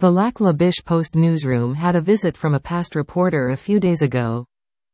The Lac La Biche Post newsroom had a visit from a past reporter a few days ago.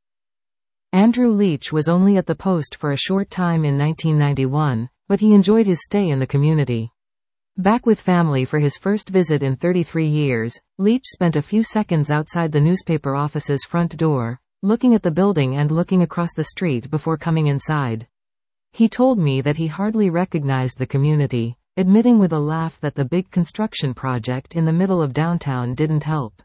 Andrew Leach was only at the Post for a short time in 1991, but he enjoyed his stay in the community. Back with family for his first visit in 33 years, Leach spent a few seconds outside the newspaper office's front door, looking at the building and looking across the street before coming inside. He told me that he hardly recognized the community, admitting with a laugh that the big construction project in the middle of downtown didn't help.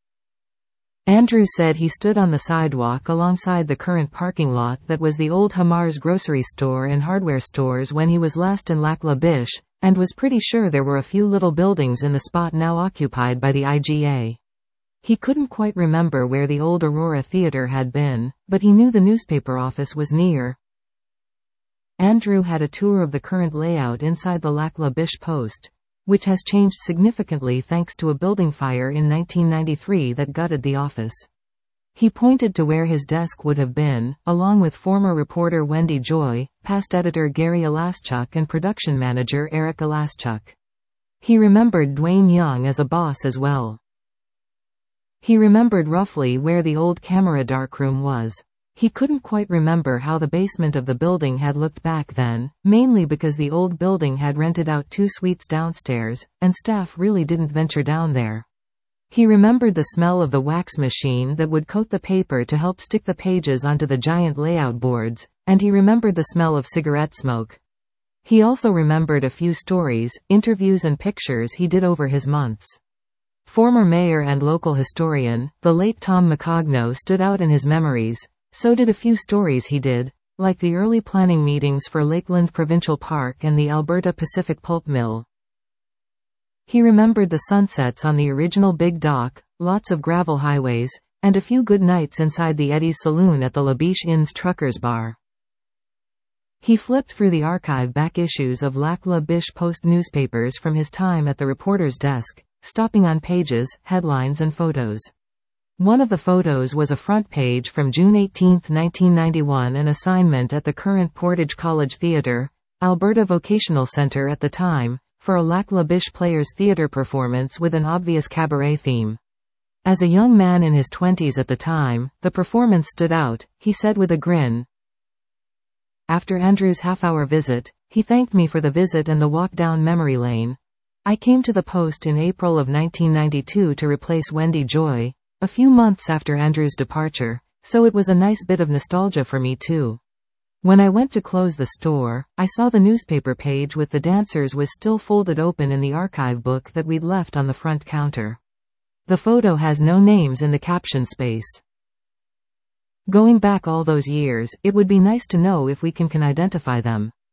Andrew said he stood on the sidewalk alongside the current parking lot that was the old Hamar's grocery store and hardware stores when he was last in Lac La Biche, and was pretty sure there were a few little buildings in the spot now occupied by the IGA. He couldn't quite remember where the old Aurora Theatre had been, but he knew the newspaper office was near. Andrew had a tour of the current layout inside the Lac La Biche Post, which has changed significantly thanks to a building fire in 1993 that gutted the office. He pointed to where his desk would have been, along with former reporter Wendy Joy, past editor Gary Alaschuk and production manager Eric Alaschuk. He remembered Dwayne Young as a boss as well. He remembered roughly where the old camera darkroom was. He couldn't quite remember how the basement of the building had looked back then, mainly because the old building had rented out 2 suites downstairs, and staff really didn't venture down there. He remembered the smell of the wax machine that would coat the paper to help stick the pages onto the giant layout boards, and he remembered the smell of cigarette smoke. He also remembered a few stories, interviews and pictures he did over his months. Former mayor and local historian, the late Tom McCogno, stood out in his memories. So did a few stories he did, like the early planning meetings for Lakeland Provincial Park and the Alberta Pacific Pulp Mill. He remembered the sunsets on the original Big Dock, lots of gravel highways, and a few good nights inside the Eddie's Saloon at the La Biche Inn's Truckers Bar. He flipped through the archive back issues of Lac La Biche Post newspapers from his time at the reporter's desk, stopping on pages, headlines and photos. One of the photos was a front page from June 18, 1991, an assignment at the current Portage College Theatre, Alberta Vocational Centre at the time, for a Lac La Biche Players Theatre performance with an obvious cabaret theme. As a young man in his 20s at the time, the performance stood out, he said with a grin. After Andrew's half-hour visit, he thanked me for the visit and the walk down memory lane. I came to the Post in April of 1992 to replace Wendy Joy, a few months after Andrew's departure, so it was a nice bit of nostalgia for me too. When I went to close the store, I saw the newspaper page with the dancers was still folded open in the archive book that we'd left on the front counter. The photo has no names in the caption space. Going back all those years, it would be nice to know if we can identify them.